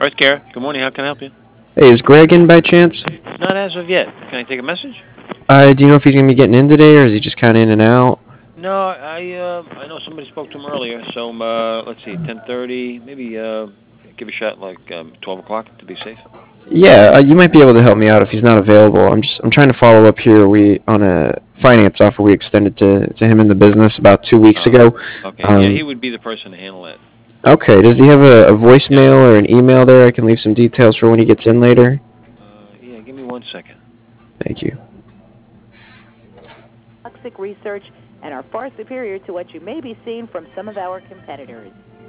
Earth Care. Good morning. How can I help you? Hey, is Greg in by chance? Not as of yet. Can I take a message? Do you know if he's gonna be getting in today, or is he just kind of in and out? No, I know somebody spoke to him earlier. So let's see, 10:30, maybe give a shot like 12 o'clock to be safe. Yeah, you might be able to help me out if he's not available. I'm trying to follow up here. We on a finance offer we extended to him in the business about 2 weeks Uh, ago. okay, yeah, he Um, would be the person to handle that. okay, does he have a Yeah. voicemail or an email there? I can leave some details for when he gets in later. Yeah. Give me 1 second. Thank you. Toxic research and are far superior to what you may be seeing from some of our competitors.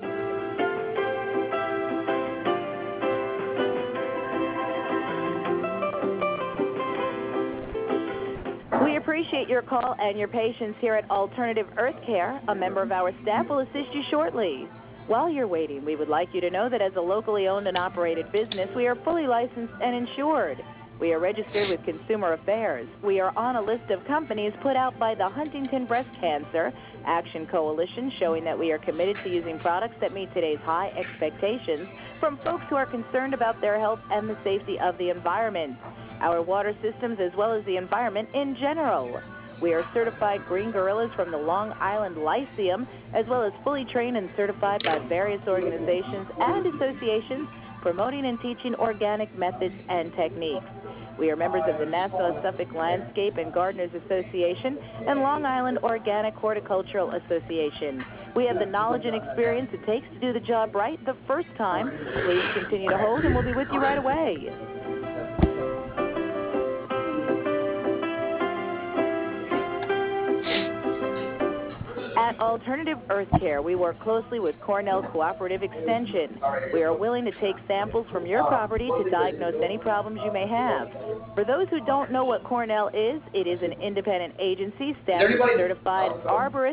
We appreciate your call and your patience here at Alternative Earth Care. A member of our staff will assist you shortly. While you're waiting, we would like you to know that as a locally owned and operated business, we are fully licensed and insured. We are registered with Consumer Affairs. We are on a list of companies put out by the Huntington Breast Cancer Action Coalition, showing that we are committed to using products that meet today's high expectations from folks who are concerned about their health and the safety of the environment, our water systems, as well as the environment in general. We are certified green gorillas from the Long Island Lyceum, as well as fully trained and certified by various organizations and associations promoting and teaching organic methods and techniques. We are members of the Nassau-Suffolk Landscape and Gardeners Association and Long Island Organic Horticultural Association. We have the knowledge and experience it takes to do the job right the first time. Please continue to hold, and we'll be with you right away. At Alternative Earth Care, we work closely with Cornell Cooperative Extension. We are willing to take samples from your property to diagnose any problems you may have. For those who don't know what Cornell is, it is an independent agency staffed with certified arborists